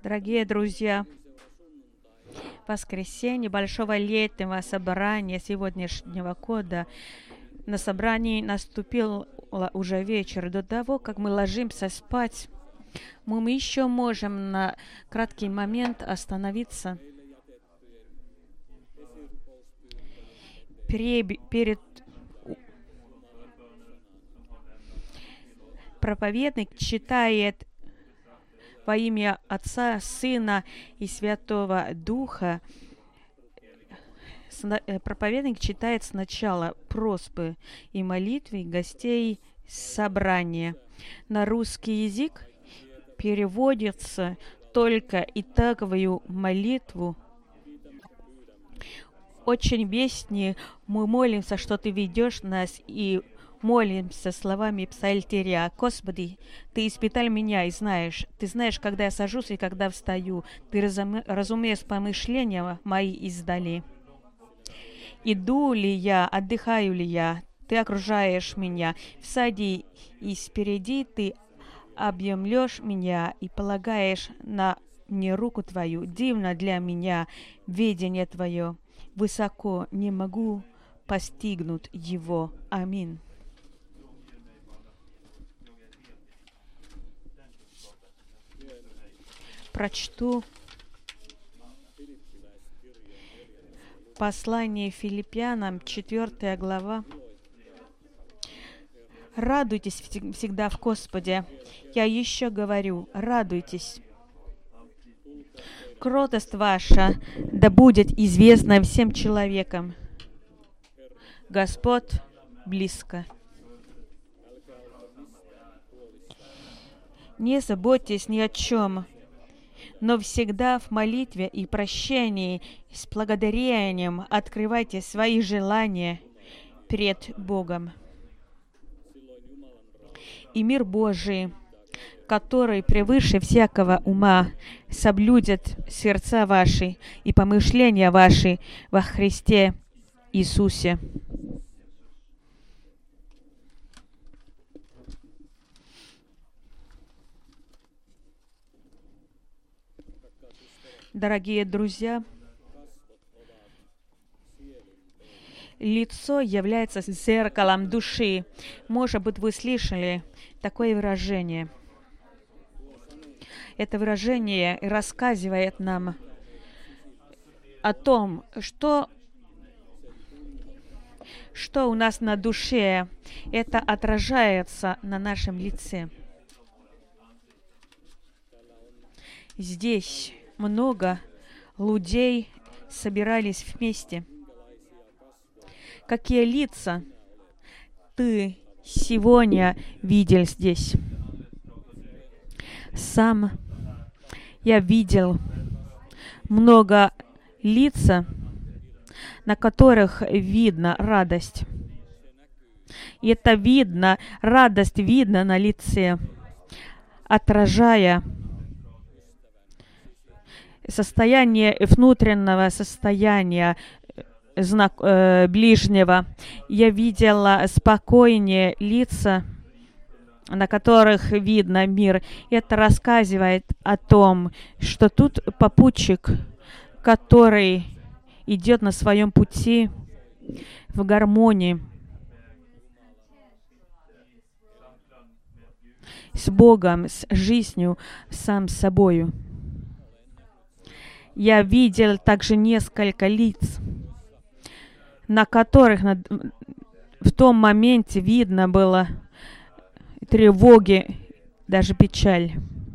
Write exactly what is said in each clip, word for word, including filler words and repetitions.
Дорогие друзья, воскресенье большого летнего собрания сегодняшнего года. На собрании наступил уже вечер. До того, как мы ложимся спать, мы еще можем на краткий момент остановиться перед проповедник читает во имя Отца, Сына и Святого Духа. Проповедник читает сначала просьбы и молитвы гостей собрания. На русский язык переводится только итоговую молитву. Очень вестнее мы молимся, что Ты ведешь нас, и молимся словами псалтиря. Господи, Ты испытал меня и знаешь. Ты знаешь, когда я сажусь и когда встаю. Ты разумеешь помышления мои издали. Иду ли я, отдыхаю ли я, Ты окружаешь меня. Всади и спереди Ты объемлешь меня и полагаешь на мне руку Твою. Дивно для меня видение Твое. Высоко не могу постигнуть его. Аминь. Прочту послание Филиппянам, четвёртая глава. Радуйтесь всегда в Господе. Я еще говорю, радуйтесь. Кротость ваша да будет известна всем человекам. Господь близко. Не заботьтесь ни о чем, но всегда в молитве и прощении с благодарением открывайте свои желания пред Богом. И мир Божий, который превыше всякого ума, соблюдет сердца ваши и помышления ваши во Христе Иисусе. Дорогие друзья, лицо является зеркалом души. Может быть, вы слышали такое выражение. Это выражение рассказывает нам о том, что, что у нас на душе. Это отражается на нашем лице. Здесь много людей собирались вместе. Какие лица ты сегодня видел здесь? Сам я видел много лиц, на которых видно радость. И это видно, радость видно на лице, отражая состояние внутреннего состояния знак, э, ближнего. Я видела спокойнее лица, на которых видно мир. Это рассказывает о том, что тут попутчик, который идет на своем пути в гармонии с Богом, с жизнью, сам собою. Я видел также несколько лиц, на которых в том моменте видно было тревоги, даже печаль.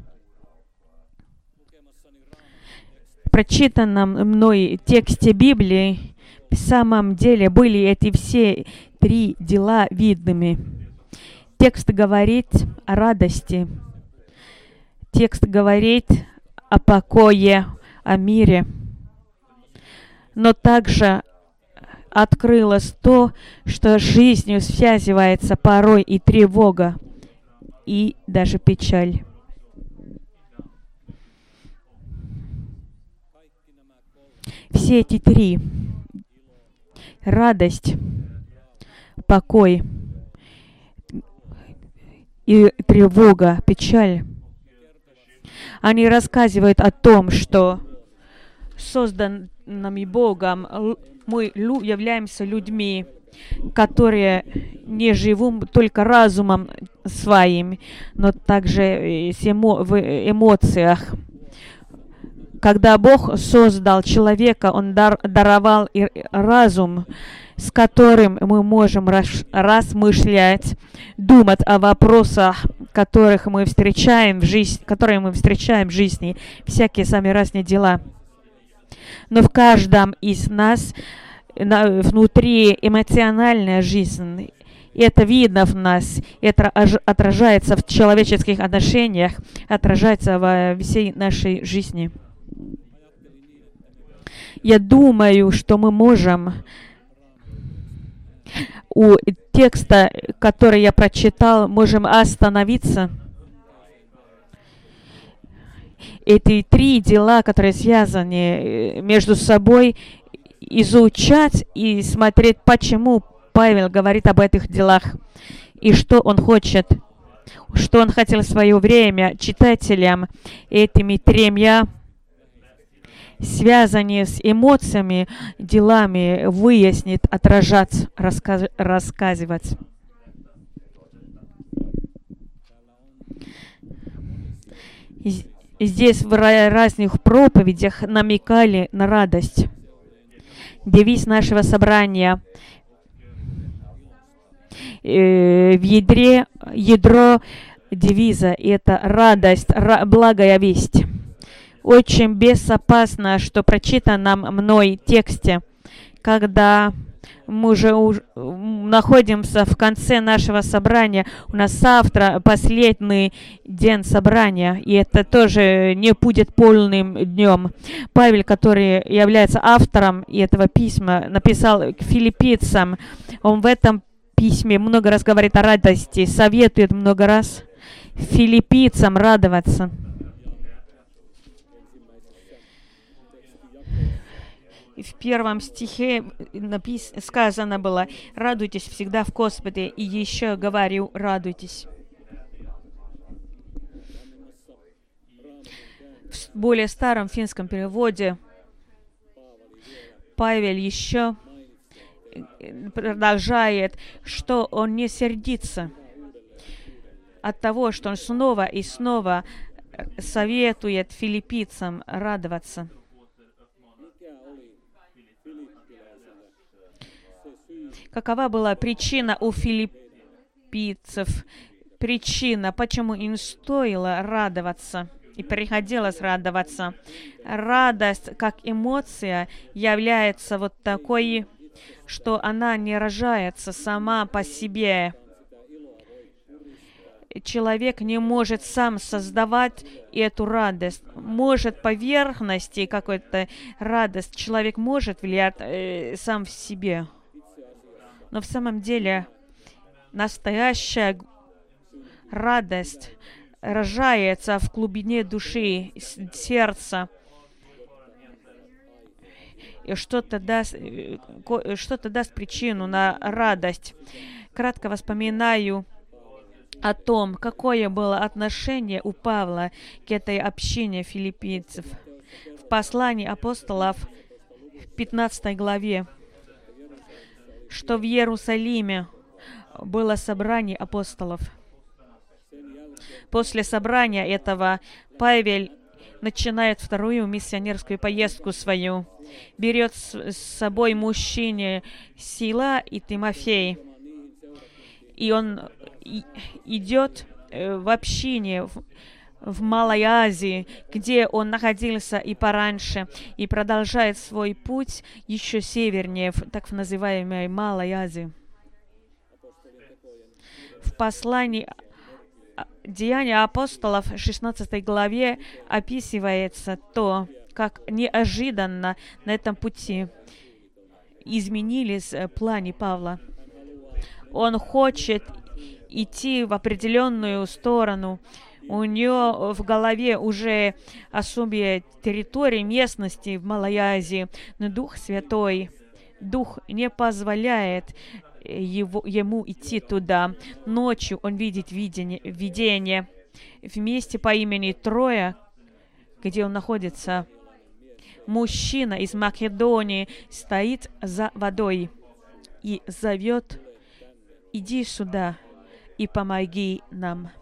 В прочитанном мной тексте Библии в самом деле были эти все три дела видными. Текст говорит о радости, текст говорит о покое, о мире, но также открылось то, что с жизнью связывается порой и тревога, и даже печаль. Все эти три — радость, покой и тревога, печаль Они рассказывают о том, что созданными Богом мы являемся людьми, которые не живут только разумом своим, но также в эмоциях. Когда Бог создал человека, Он дар, даровал и разум, с которым мы можем раш, размышлять, думать о вопросах, которых мы встречаем в жизни, которые мы встречаем в жизни, всякие самые разные дела. Но в каждом из нас на, внутри эмоциональная жизнь. Это видно в нас, это отражается в человеческих отношениях, отражается во всей нашей жизни. Я думаю, что мы можем у текста, который я прочитал, можем остановиться. Эти три дела, которые связаны между собой, изучать и смотреть, почему Павел говорит об этих делах и что он хочет, что он хотел в свое время читателям этими тремя связанные с эмоциями, делами выяснить, отражать, рассказ, рассказывать. Здесь в разных проповедях намекали на радость. Девиз нашего собрания э, в ядре, ядро девиза — это радость, ра, благая весть. Очень безопасно, что прочитано мной в тексте, когда мы уже находимся в конце нашего собрания. У нас завтра последний день собрания, и это тоже не будет полным днем. Павел, который является автором этого письма, написал к филиппийцам. Он в этом письме много раз говорит о радости, советует много раз филиппийцам радоваться. В первом стихе напис... сказано было: «Радуйтесь всегда в Господе», и еще говорю: «Радуйтесь». В более старом финском переводе Павел еще продолжает, что он не сердится от того, что он снова и снова советует филиппийцам радоваться. Какова была причина у филиппийцев? Причина, почему им стоило радоваться и приходилось радоваться. Радость, как эмоция, является вот такой, что она не рождается сама по себе. Человек не может сам создавать эту радость. Может, поверхности какой-то радость человек может влиять э, сам в себе. Но в самом деле настоящая радость рождается в глубине души, сердца. И что-то даст, что-то даст причину на радость. Кратко вспоминаю о том, какое было отношение у Павла к этой общине филиппийцев. В послании апостолов в пятнадцатой главе, что в Иерусалиме было собрание апостолов. После собрания этого Павел начинает вторую миссионерскую поездку свою. Берет с собой мужчине Сила и Тимофей. И он идет в общине в, в Малой Азии, где он находился и пораньше, и продолжает свой путь еще севернее, в так называемой Малой Азии. В послании Деяния апостолов в шестнадцатой главе описывается то, как неожиданно на этом пути изменились планы Павла. Он хочет идти в определенную сторону. У него в голове уже особые территории, местности в Малой Азии, но Дух Святой, Дух не позволяет его, ему идти туда. Ночью он видит видение, видение. В месте по имени Троя, где он находится. Мужчина из Македонии стоит за водой и зовет: иди сюда и помоги нам.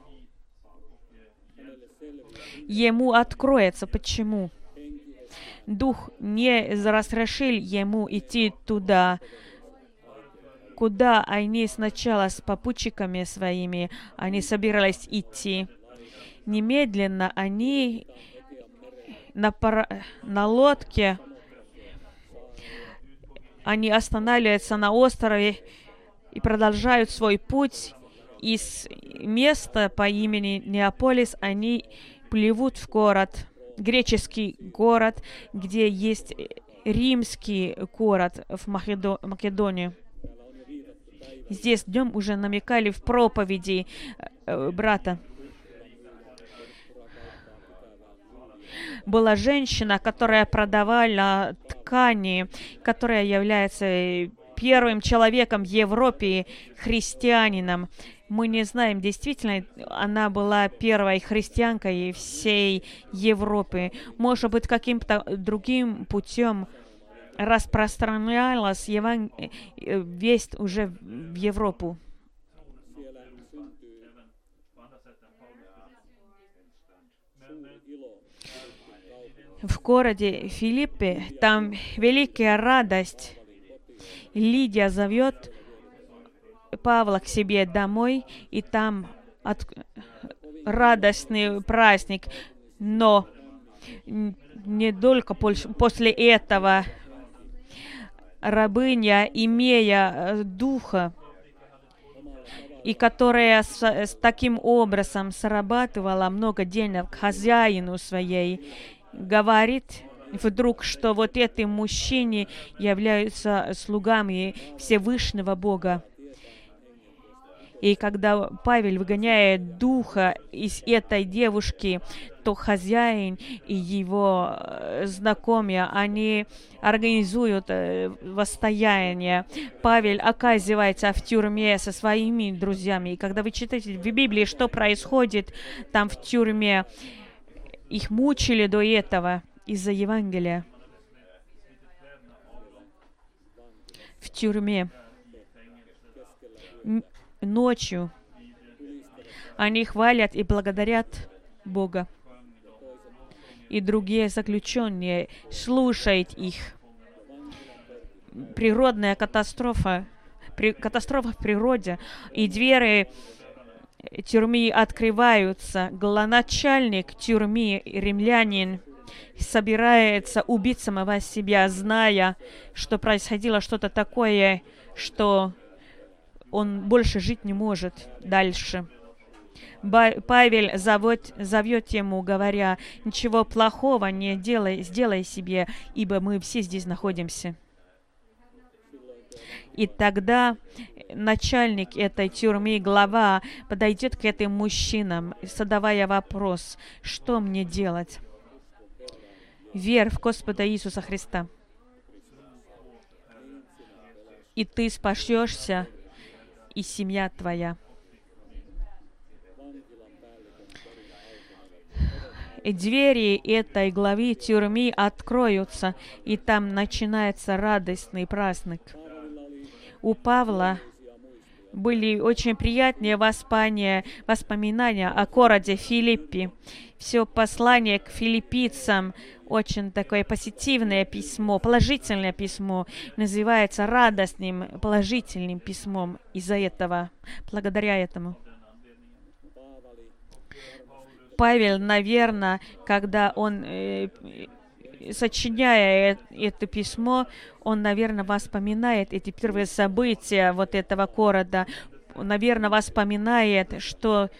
Ему откроется. Почему? Дух не разрешил ему идти туда, куда они сначала с попутчиками своими, они собирались идти. Немедленно они на, пар... на лодке, они останавливаются на острове и продолжают свой путь. Из места по имени Неаполис они плывут в город, греческий город, где есть римский город в Македо... Македонии. Здесь днем уже намекали в проповеди э, брата. Была женщина, которая продавала ткани, которая является первым человеком в Европе, христианином. Мы не знаем, действительно, она была первой христианкой всей Европы. Может быть, каким-то другим путем распространялась еван... весть уже в Европу. В городе Филиппе там великая радость. Лидия зовет Павла к себе домой, и там от... радостный праздник. Но не только после этого рабыня, имея духа, и которая с, с таким образом срабатывала много денег хозяину своей, говорит вдруг, что вот эти мужчины являются слугами Всевышнего Бога. И когда Павел выгоняет духа из этой девушки, то хозяин и его знакомые, они организуют восстояние. Павел оказывается в тюрьме со своими друзьями. И когда вы читаете в Библии, что происходит там в тюрьме, их мучили до этого из-за Евангелия. В тюрьме. Ночью они хвалят и благодарят Бога. И другие заключенные слушают их. Природная катастрофа, при, катастрофа в природе, и двери тюрьмы открываются. Главоначальник тюрьмы, римлянин, собирается убить самого себя, зная, что происходило что-то такое, что он больше жить не может дальше. Павел зовет, зовет ему, говоря: ничего плохого не делай, сделай себе, ибо мы все здесь находимся. И тогда начальник этой тюрьмы, глава, подойдет к этим мужчинам, задавая вопрос: что мне делать? Верь в Господа Иисуса Христа, и ты спасешься, и семья твоя. И двери этой главы тюрьмы откроются, и там начинается радостный праздник. У Павла были очень приятные воспоминания, воспоминания о городе Филиппе. Все послание к филиппийцам очень такое позитивное письмо, положительное письмо, называется радостным, положительным письмом из-за этого, благодаря этому. Павел, наверное, когда он, э, сочиняя это письмо, он, наверное, вспоминает эти первые события вот этого города, он, наверное, вспоминает, что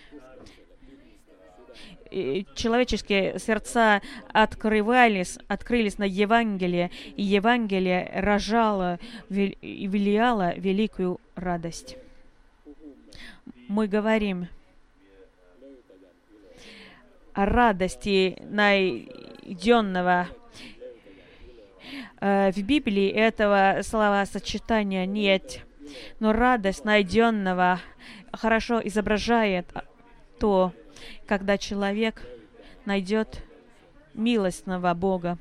человеческие сердца открывались, открылись на Евангелие, и Евангелие рожало и влияло великую радость. Мы говорим о радости найденного. В Библии этого словосочетания нет, но радость найденного хорошо изображает то, когда человек найдет милостного Бога.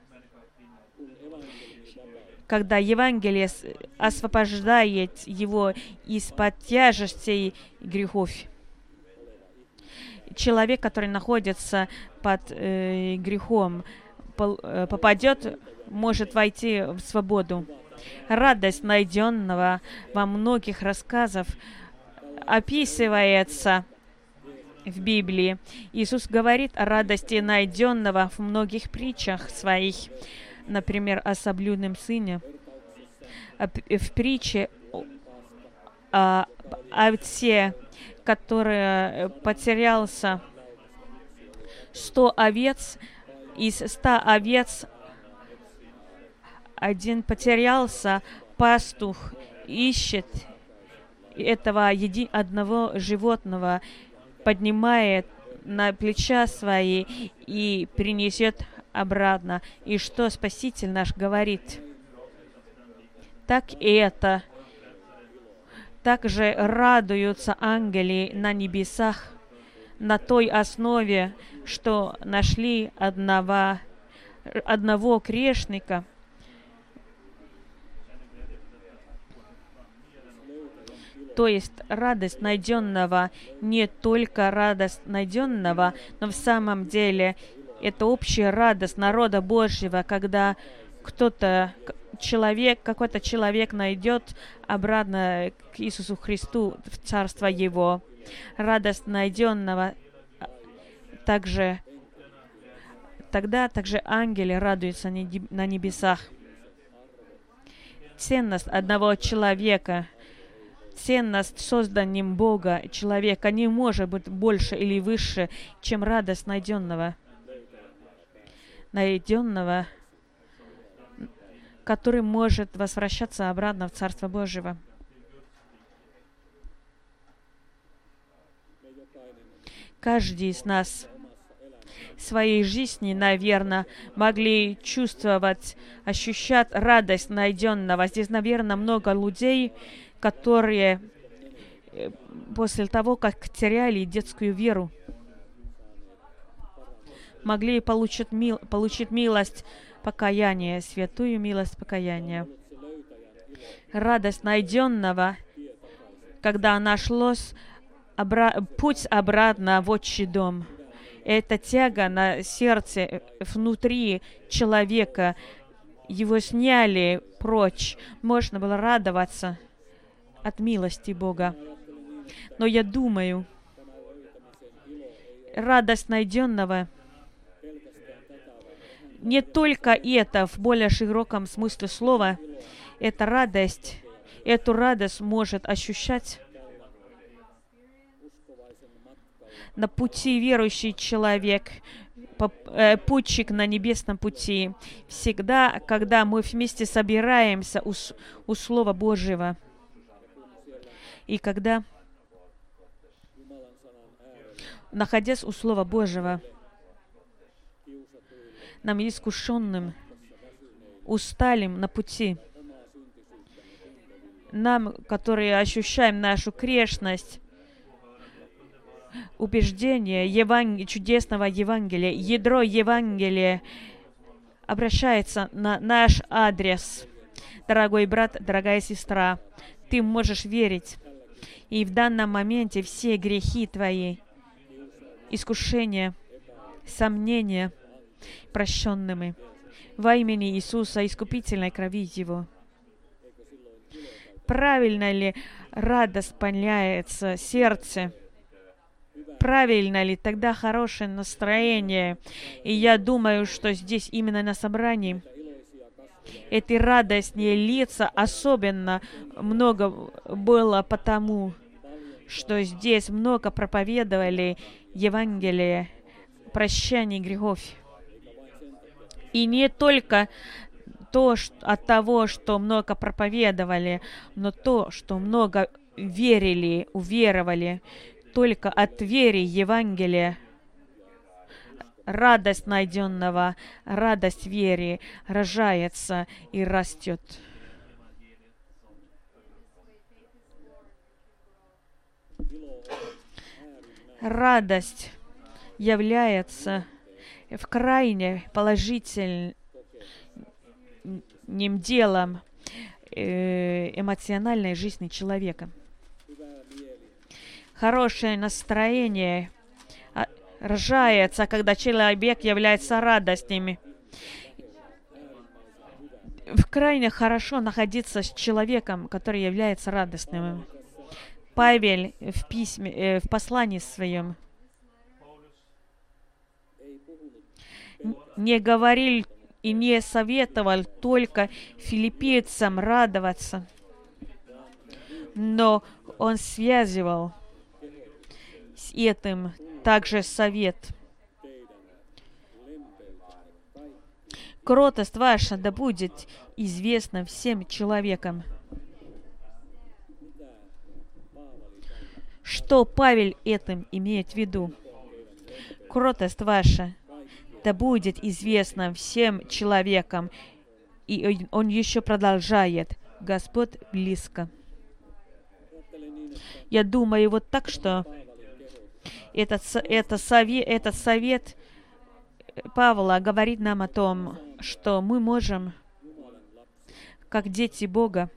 Когда Евангелие освобождает его из-под тяжестей грехов. Человек, который находится под э, грехом, пол, э, попадет, может войти в свободу. Радость найденного во многих рассказах описывается в Библии. Иисус говорит о радости найденного в многих притчах своих, например, о соблюдном сыне, в притче о овце, который потерялся. Сто овец, из ста овец один потерялся, пастух ищет этого еди- одного животного, поднимает на плеча свои и принесет обратно. И что Спаситель наш говорит? Так и это. Также радуются ангелы на небесах на той основе, что нашли одного, одного грешника. То есть радость найденного не только радость найденного, но в самом деле это общая радость народа Божьего, когда кто-то, человек, какой-то человек найдет обратно к Иисусу Христу в Царство Его. Радость найденного также, тогда также ангелы радуются на небесах. Ценность одного человека, ценность созданием Бога человека не может быть больше или выше, чем радость найденного. Найденного, который может возвращаться обратно в Царство Божьего. Каждый из нас в своей жизни, наверное, могли чувствовать, ощущать радость найденного. Здесь, наверное, много людей, которые после того, как теряли детскую веру, могли получить, мил, получить милость покаяния, святую милость покаяния. Радость найденного, когда нашлось обра- путь обратно в отчий дом. Эта тяга на сердце внутри человека, его сняли прочь. Можно было радоваться от милости Бога. Но я думаю, радость найденного не только это в более широком смысле слова, эта радость, эту радость может ощущать на пути верующий человек, путчик на небесном пути. Всегда, когда мы вместе собираемся у, у Слова Божьего, и когда, находясь у Слова Божьего, нам искушенным, усталым на пути, нам, которые ощущаем нашу грешность, убеждение Еван... чудесного Евангелия, ядро Евангелия обращается на наш адрес. Дорогой брат, дорогая сестра, ты можешь верить, и в данном моменте все грехи твои, искушения, сомнения прощенными во имени Иисуса, искупительной крови Его. Правильно ли радость исполняется сердце? Правильно ли тогда хорошее настроение? И я думаю, что здесь именно на собрании эти радостные лица особенно много было потому, что здесь много проповедовали Евангелие прощения грехов. И не только то, что, от того, что много проповедовали, но то, что много верили, уверовали, только от веры Евангелия, радость найденного, радость веры рожается и растет. Радость является в крайне положительным делом эмоциональной жизни человека. Хорошее настроение рождается, когда человек является радостным. Крайне хорошо находиться с человеком, который является радостным. Павел в письме, в послании своем не говорил и не советовал только филиппийцам радоваться, но он связывал с этим также совет. Кротость ваша да будет известна всем человекам. Что Павел этим имеет в виду? Кротость ваша да будет известна всем человекам. И он еще продолжает. Господь близко. Я думаю вот так, что этот, это совет, этот совет Павла говорит нам о том, что мы можем, как дети Бога,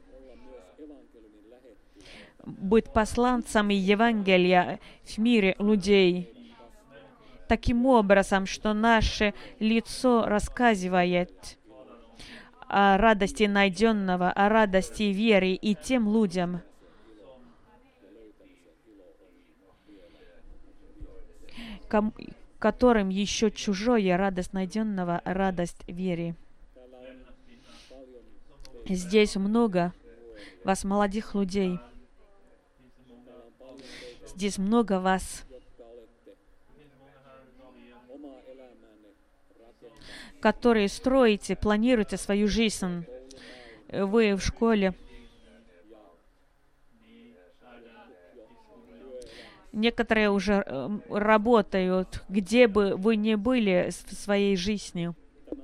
быть посланцами Евангелия в мире людей, таким образом, что наше лицо рассказывает о радости найденного, о радости веры и тем людям, которым еще чужое радость найденного, радость веры. Здесь много вас, молодых людей. Здесь много вас, которые строите, планируете свою жизнь. Вы в школе. Некоторые уже работают, где бы вы ни были в своей жизни.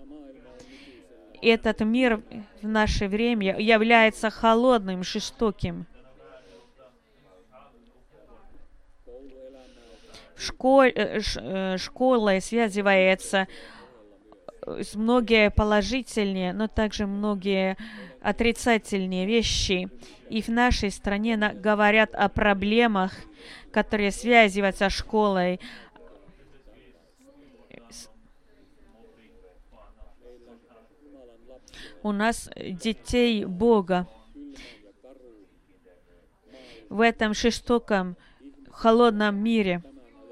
Этот мир в наше время является холодным, жестоким. Школь, школа связывается с многие положительные, но также многие отрицательные вещи. И в нашей стране говорят о проблемах, которые связываются с школой. У нас детей Бога в этом жестоком, холодном мире,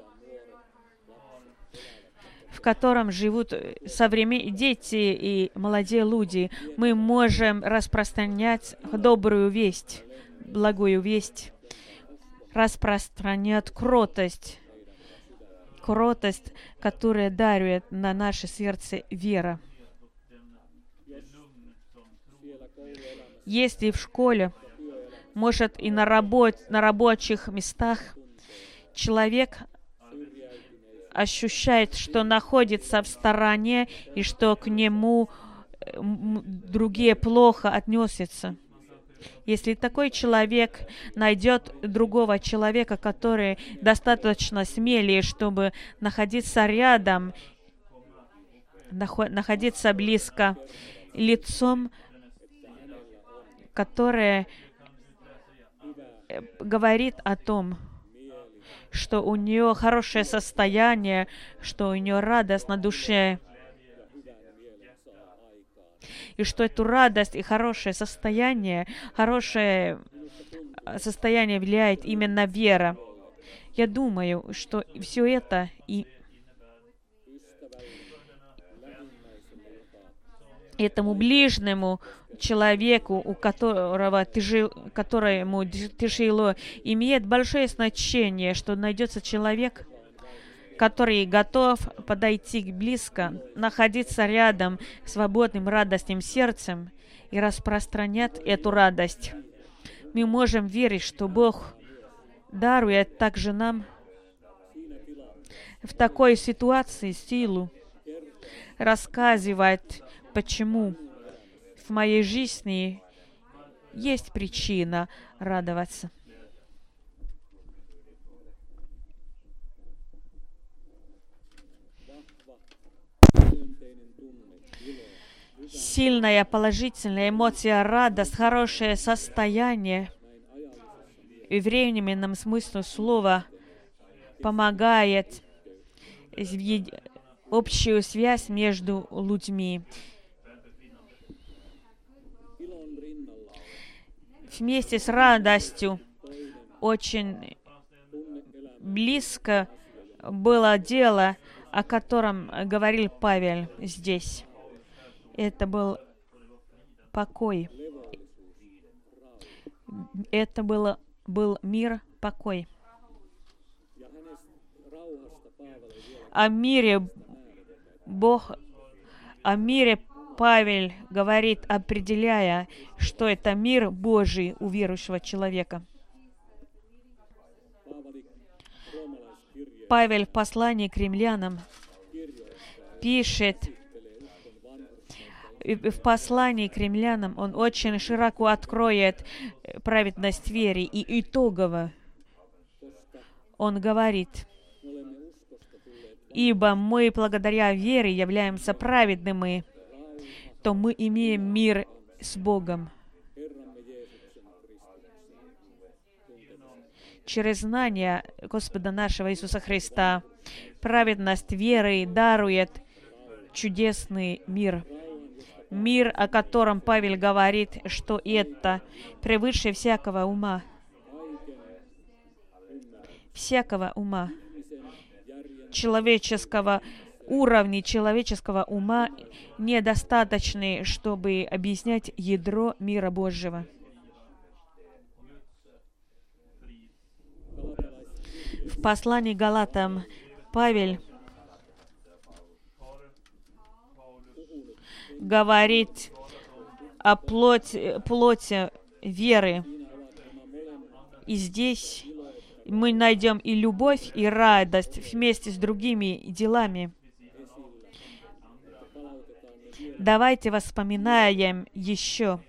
в котором живут современные дети и молодые люди, мы можем распространять добрую весть, благую весть, распространять кротость, кротость, которая дарует на наше сердце вера. Если в школе, может и на, работ, на рабочих местах, человек ощущает, что находится в стороне и что к нему другие плохо относятся. Если такой человек найдет другого человека, который достаточно смелее, чтобы находиться рядом, находиться близко, лицом, которое говорит о том, что у нее хорошее состояние, что у нее радость на душе, и что эту радость и хорошее состояние, хорошее состояние влияет именно вера. Я думаю, что все это и этому ближнему человеку, у которого тяжело, которому тяжело, имеет большое значение, что найдется человек, который готов подойти близко, находиться рядом свободным, радостным сердцем и распространять эту радость. Мы можем верить, что Бог дарует также нам в такой ситуации силу рассказывать, почему в моей жизни есть причина радоваться. сильная положительная эмоция, радость, хорошее состояние. И временном смысле слова помогает общую связь между людьми. Вместе с радостью очень близко было дело, о котором говорил Павел здесь. Это был покой. Это было, был мир, покой. О мире Бог, о мире Павел говорит, определяя, что это мир Божий у верующего человека. Павел в послании к римлянам пишет, в послании к римлянам он очень широко откроет праведность веры, и итогово он говорит: «Ибо мы благодаря вере являемся праведными, то мы имеем мир с Богом через знание Господа нашего Иисуса Христа». Праведность веры дарует чудесный мир. Мир, о котором Павел говорит, что это превыше всякого ума. Всякого ума. Человеческого уровня, человеческого ума недостаточны, чтобы объяснять ядро мира Божьего. В послании к Галатам Павел говорит о плоти, плоти веры. И здесь мы найдем и любовь, и радость вместе с другими делами. Давайте вспоминаем еще.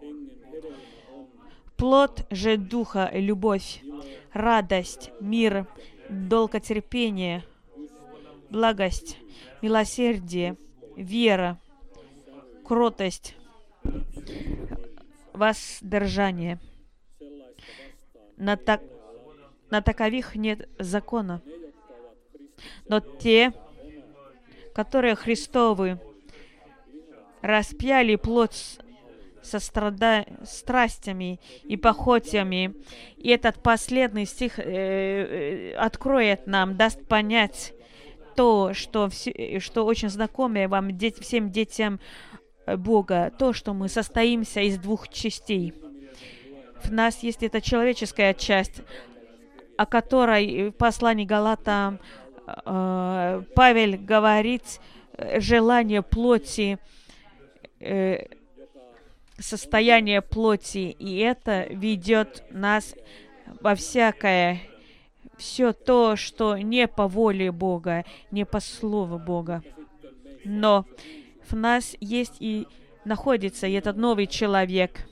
Плод же Духа — любовь, радость, мир, долготерпение, благость, милосердие, вера, кротость, воздержание. На, так, на таковых нет закона. Но те, которые Христовы, распяли плоть со страда... страстями и похотями. И этот последний стих э, откроет нам, даст понять то, что, все, что очень знакомое вам, дет... всем детям Бога, то, что мы состоимся из двух частей. В нас есть эта человеческая часть, о которой в послании Галатам э, Павел говорит, желание плоти, э, состояние плоти, и это ведет нас во всякое, все то, что не по воле Бога, не по слову Бога. Но в нас есть и находится и этот новый человек,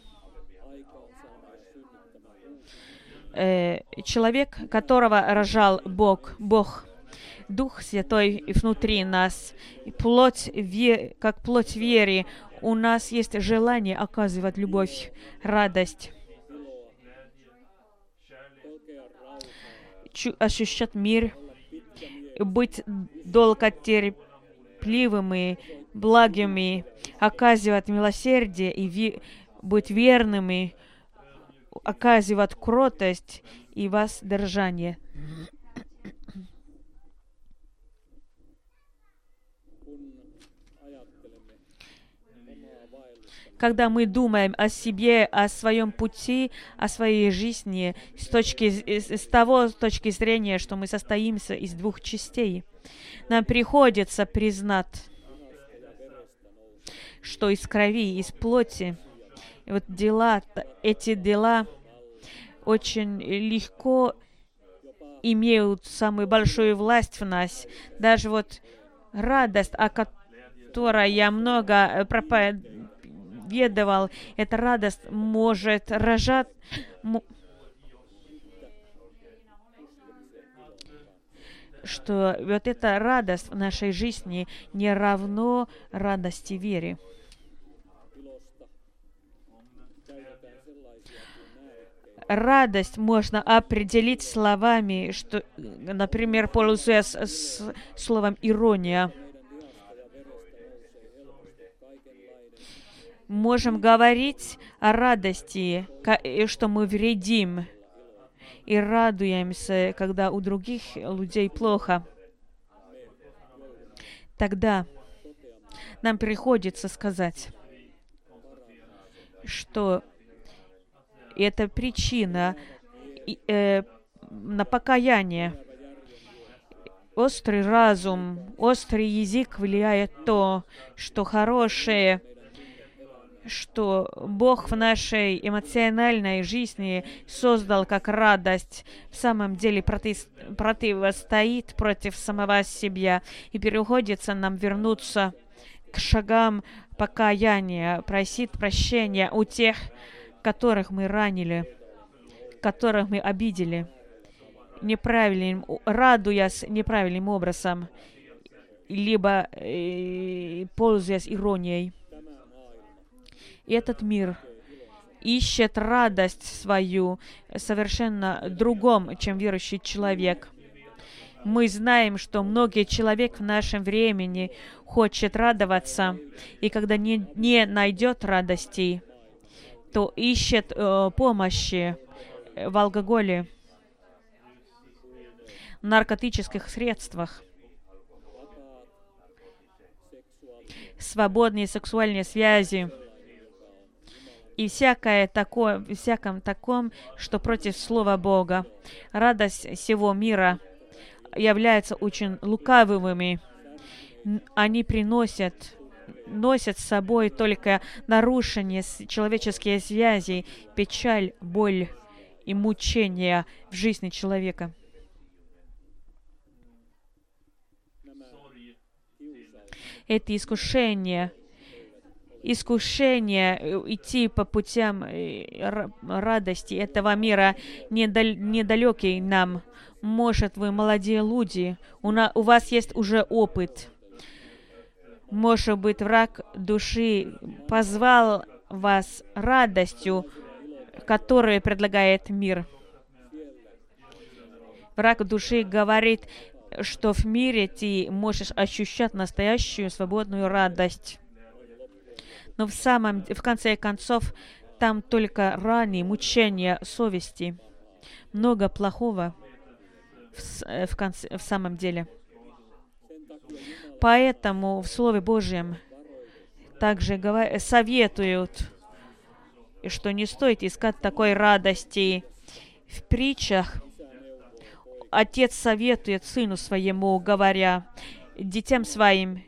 э, человек, которого рожал Бог, Бог, Дух Святой внутри нас, плоть, ве, как плоть веры. У нас есть желание оказывать любовь, радость, чу- ощущать мир, быть долготерпеливыми, благими, оказывать милосердие и ви- быть верными, оказывать кротость и воздержание. Когда мы думаем о себе, о своем пути, о своей жизни, с, точки, с, с того с точки зрения, что мы состоимся из двух частей, нам приходится признать, что из крови, из плоти, вот дела, эти дела очень легко имеют самую большую власть в нас. Даже вот радость, о которой я много проповедовал, ведовал, эта радость может рожать, что вот эта радость в нашей жизни не равно радости веры. Радость можно определить словами, что, например, пользуясь с словом ирония. Можем говорить о радости, что мы вредим, и радуемся, когда у других людей плохо. Тогда нам приходится сказать, что это причина э, на покаяние. Острый разум, острый язык влияет то, что хорошее, что Бог в нашей эмоциональной жизни создал как радость, в самом деле против, противостоит против самого себя, и приходится нам вернуться к шагам покаяния, просить прощения у тех, которых мы ранили, которых мы обидели, неправильным, радуясь неправильным образом, либо э, пользуясь иронией. И этот мир ищет радость свою совершенно другом, чем верующий человек. Мы знаем, что многие человек в нашем времени хочет радоваться, и когда не, не найдет радости, то ищет э, помощи в алкоголе, наркотических средствах, свободные сексуальные связи и всякое такое, всяком таком, что против Слова Бога. Радость всего мира являются очень лукавыми. Они приносят, носят с собой только нарушение человеческих связей, печаль, боль и мучения в жизни человека. Это искушение, искушение идти по путям радости этого мира, недалекий нам. Может, вы молодые люди, у, на, у вас есть уже опыт. Может быть, враг души позвал вас радостью, которую предлагает мир. Враг души говорит, что в мире ты можешь ощущать настоящую свободную радость. Но в, самом, в конце концов, там только раны, мучения, совести. Много плохого в, в, конце, в самом деле. Поэтому в Слове Божьем также говор, советуют, что не стоит искать такой радости. В притчах отец советует сыну своему, говоря, детям своим,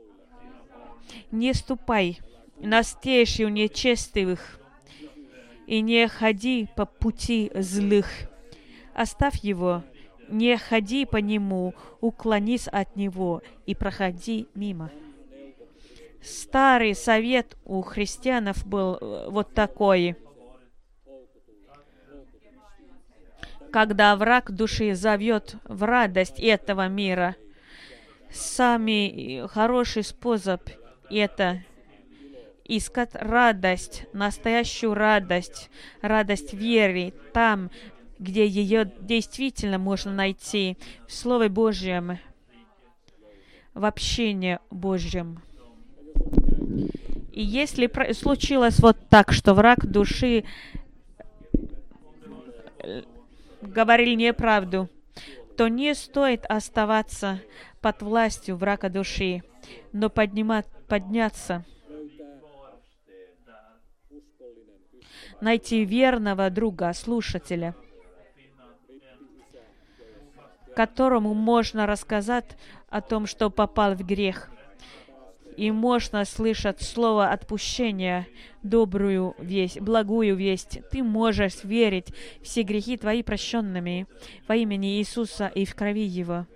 не ступай на стежи нечестивых и не ходи по пути злых. Оставь его, не ходи по нему, уклонись от него и проходи мимо. Старый совет у христианов был вот такой. Когда враг души зовет в радость этого мира, самый хороший способ — это искать радость, настоящую радость, радость веры там, где ее действительно можно найти, в Слове Божьем, в общении Божьем. И если случилось вот так, что враг души говорил неправду, то не стоит оставаться под властью врага души, но поднимать, подняться, найти верного друга, слушателя, которому можно рассказать о том, что попал в грех, и можно слышать слово отпущения, добрую весть, благую весть. Ты можешь верить, все грехи твои прощенными во имени Иисуса и в крови Его.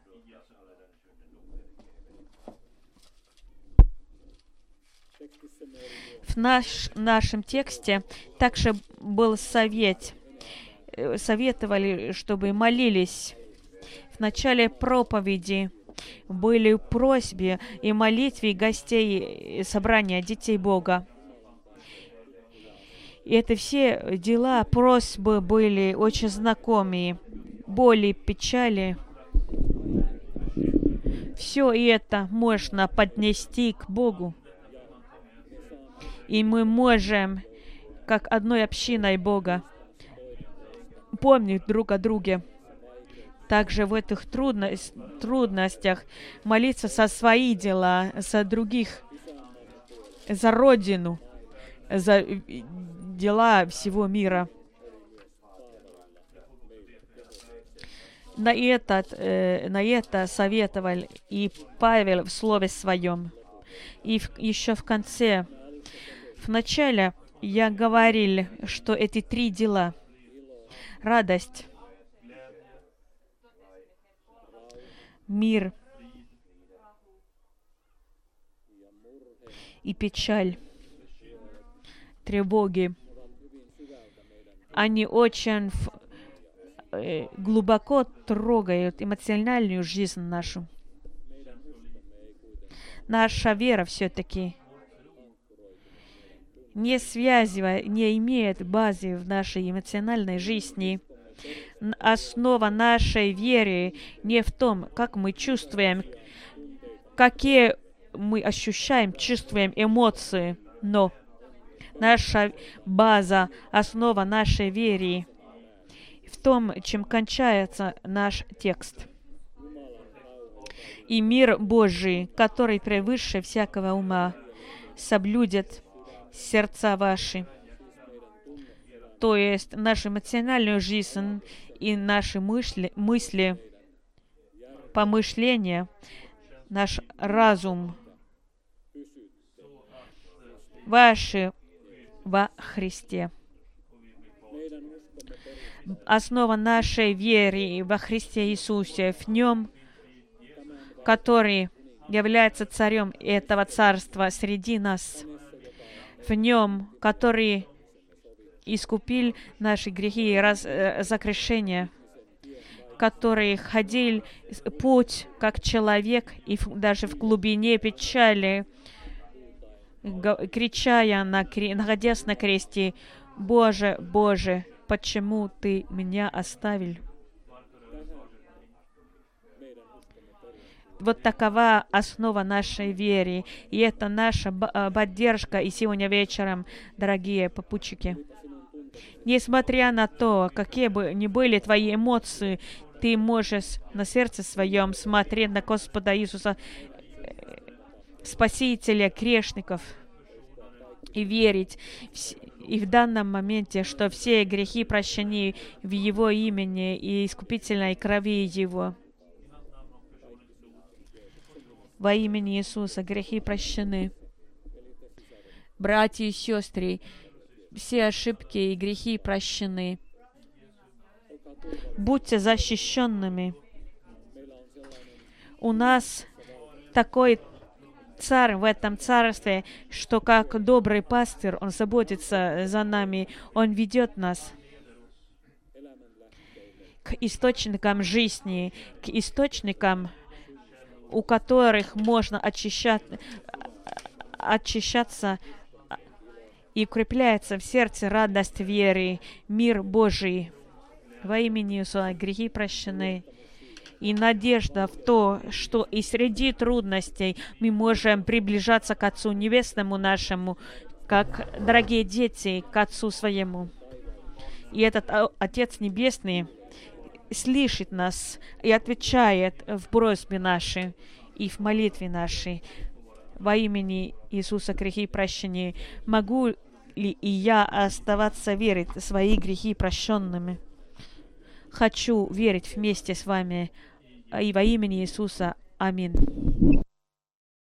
В наш, нашем тексте также был совет. Советовали, чтобы молились. В начале проповеди были просьбы и молитвы гостей собрания детей Бога. И это все дела, просьбы были очень знакомые, боли, печали. Все это можно поднести к Богу. И мы можем, как одной общиной Бога, помнить друг о друге. Также в этих трудностях, трудностях молиться за свои дела, за других, за Родину, за дела всего мира. На, этот, э, на это советовал и Павел в Слове Своем. И в, еще в конце, в начале я говорил, что эти три дела — радость, мир и печаль, тревоги, они очень э, глубоко трогают эмоциональную жизнь нашу. Наша вера все-таки не связывая, не имеет базы в нашей эмоциональной жизни. Основа нашей веры не в том, как мы чувствуем, какие мы ощущаем, чувствуем эмоции, но наша база, основа нашей веры в том, чем кончается наш текст. И мир Божий, который превыше всякого ума, соблюдет сердца ваши. То есть нашу эмоциональную жизнь и наши мысли, мысли, помышления, наш разум, ваши во Христе. Основа нашей веры во Христе Иисусе, в Нем, который является царем этого царства среди нас, в Нем, который искупил наши грехи и раз, э, согрешения, который ходил путь как человек и в, даже в глубине печали, кричая, на, находясь на кресте: «Боже, Боже, почему Ты меня оставил?» Вот такова основа нашей веры, и это наша поддержка и сегодня вечером, дорогие попутчики. Несмотря на то, какие бы ни были твои эмоции, ты можешь на сердце своем смотреть на Господа Иисуса, Спасителя грешников, и верить и в данном моменте, что все грехи прощены в Его имени и искупительной крови Его. Во имени Иисуса грехи прощены. Братья и сестры, все ошибки и грехи прощены. Будьте защищенными. У нас такой царь в этом царстве, что как добрый пастырь, он заботится за нами, он ведет нас к источникам жизни, к источникам, у которых можно очищать, очищаться, и укрепляется в сердце радость веры, мир Божий. Во имени Иисуса грехи прощены. И надежда в то, что и среди трудностей мы можем приближаться к Отцу Небесному нашему, как дорогие дети к Отцу Своему. И этот Отец Небесный слышит нас и отвечает в просьбе нашей и в молитве нашей. Во имени Иисуса грехи прощены. Могу ли и я оставаться верить в свои грехи прощенными? Хочу верить вместе с вами. И во имени Иисуса. Аминь.